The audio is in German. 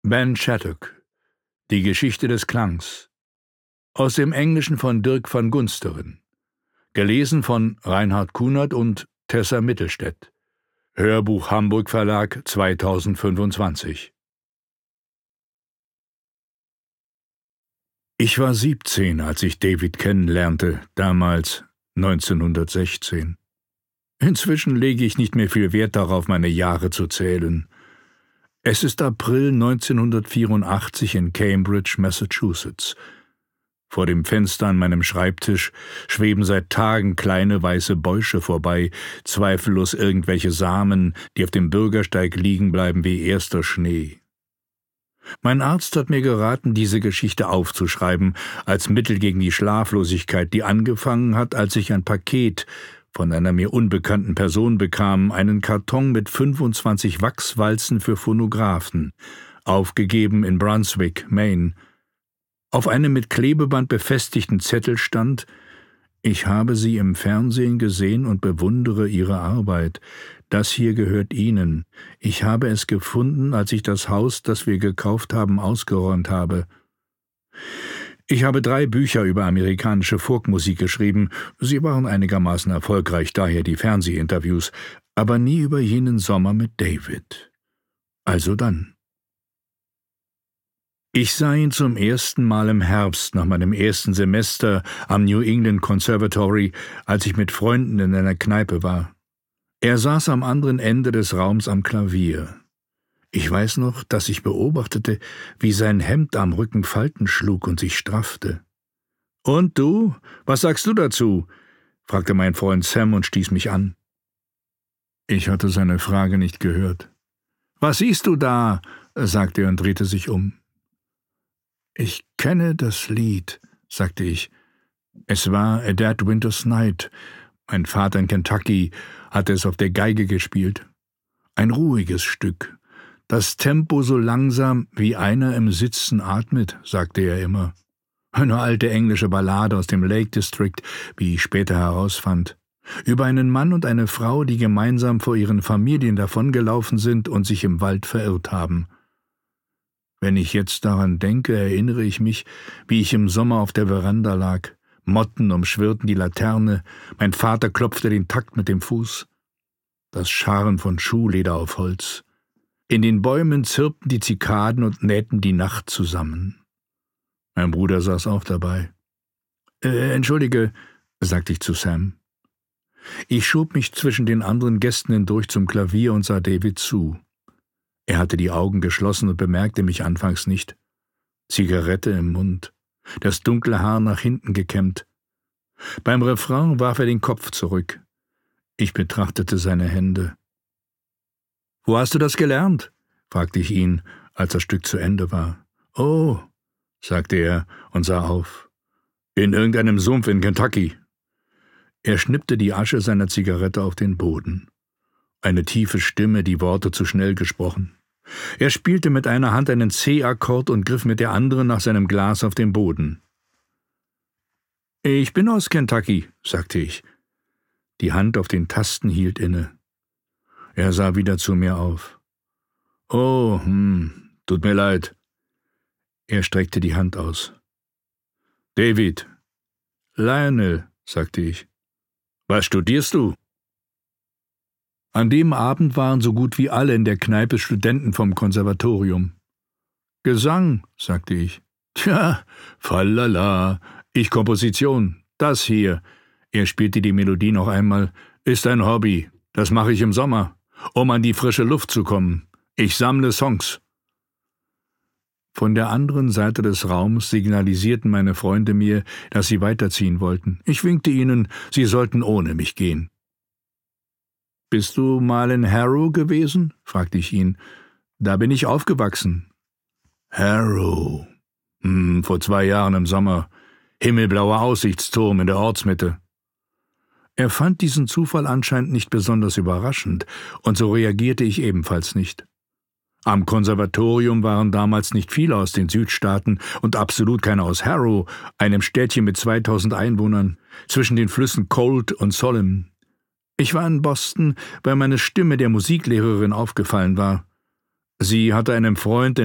Ben Shattuck, Die Geschichte des Klangs. Aus dem Englischen von Dirk van Gunsteren. Gelesen von Reinhard Kunert und Tessa Mittelstädt. Hörbuch Hamburg Verlag 2025. Ich war 17, als ich David kennenlernte, damals 1916. Inzwischen lege ich nicht mehr viel Wert darauf, meine Jahre zu zählen. Es ist April 1984 in Cambridge, Massachusetts. Vor dem Fenster an meinem Schreibtisch schweben seit Tagen kleine weiße Bäusche vorbei, zweifellos irgendwelche Samen, die auf dem Bürgersteig liegen bleiben wie erster Schnee. Mein Arzt hat mir geraten, diese Geschichte aufzuschreiben, als Mittel gegen die Schlaflosigkeit, die angefangen hat, als ich ein Paket von einer mir unbekannten Person bekam, einen Karton mit 25 Wachswalzen für Phonographen, aufgegeben in Brunswick, Maine. Auf einem mit Klebeband befestigten Zettel stand: »Ich habe Sie im Fernsehen gesehen und bewundere Ihre Arbeit. Das hier gehört Ihnen. Ich habe es gefunden, als ich das Haus, das wir gekauft haben, ausgeräumt habe.« Ich habe 3 Bücher über amerikanische Folkmusik geschrieben. Sie waren einigermaßen erfolgreich, daher die Fernsehinterviews, aber nie über jenen Sommer mit David. Also dann. Ich sah ihn zum ersten Mal im Herbst nach meinem ersten Semester am New England Conservatory, als ich mit Freunden in einer Kneipe war. Er saß am anderen Ende des Raums am Klavier. Ich weiß noch, dass ich beobachtete, wie sein Hemd am Rücken Falten schlug und sich straffte. »Und du? Was sagst du dazu?« fragte mein Freund Sam und stieß mich an. Ich hatte seine Frage nicht gehört. »Was siehst du da?« sagte er und drehte sich um. »Ich kenne das Lied«, sagte ich. »Es war A Dead Winter's Night. Mein Vater in Kentucky hatte es auf der Geige gespielt. Ein ruhiges Stück. Das Tempo so langsam, wie einer im Sitzen atmet«, sagte er immer. Eine alte englische Ballade aus dem Lake District, wie ich später herausfand. Über einen Mann und eine Frau, die gemeinsam vor ihren Familien davongelaufen sind und sich im Wald verirrt haben. Wenn ich jetzt daran denke, erinnere ich mich, wie ich im Sommer auf der Veranda lag. Motten umschwirrten die Laterne, mein Vater klopfte den Takt mit dem Fuß. Das Scharren von Schuhleder auf Holz. In den Bäumen zirpten die Zikaden und nähten die Nacht zusammen. Mein Bruder saß auch dabei. »Entschuldige«, sagte ich zu Sam. Ich schob mich zwischen den anderen Gästen hindurch zum Klavier und sah David zu. Er hatte die Augen geschlossen und bemerkte mich anfangs nicht. Zigarette im Mund, das dunkle Haar nach hinten gekämmt. Beim Refrain warf er den Kopf zurück. Ich betrachtete seine Hände. »Wo hast du das gelernt?« fragte ich ihn, als das Stück zu Ende war. »Oh«, sagte er und sah auf. »In irgendeinem Sumpf in Kentucky.« Er schnippte die Asche seiner Zigarette auf den Boden. Eine tiefe Stimme, die Worte zu schnell gesprochen. Er spielte mit einer Hand einen C-Akkord und griff mit der anderen nach seinem Glas auf dem Boden. »Ich bin aus Kentucky«, sagte ich. Die Hand auf den Tasten hielt inne. Er sah wieder zu mir auf. »Oh, tut mir leid.« Er streckte die Hand aus. »David.« »Lionel«, sagte ich. »Was studierst du?« An dem Abend waren so gut wie alle in der Kneipe Studenten vom Konservatorium. »Gesang«, sagte ich. »Tja, falala, ich Komposition. Das hier«, er spielte die Melodie noch einmal, »ist ein Hobby. Das mache ich im Sommer, um an die frische Luft zu kommen. Ich sammle Songs.« Von der anderen Seite des Raums signalisierten meine Freunde mir, dass sie weiterziehen wollten. Ich winkte ihnen, sie sollten ohne mich gehen. »Bist du mal in Harrow gewesen?« fragte ich ihn. »Da bin ich aufgewachsen.« »Harrow. Vor 2 Jahren im Sommer. Himmelblauer Aussichtsturm in der Ortsmitte.« Er fand diesen Zufall anscheinend nicht besonders überraschend, und so reagierte ich ebenfalls nicht. Am Konservatorium waren damals nicht viele aus den Südstaaten und absolut keine aus Harrow, einem Städtchen mit 2000 Einwohnern, zwischen den Flüssen Colt und Solent. Ich war in Boston, weil meine Stimme der Musiklehrerin aufgefallen war. Sie hatte einem Freund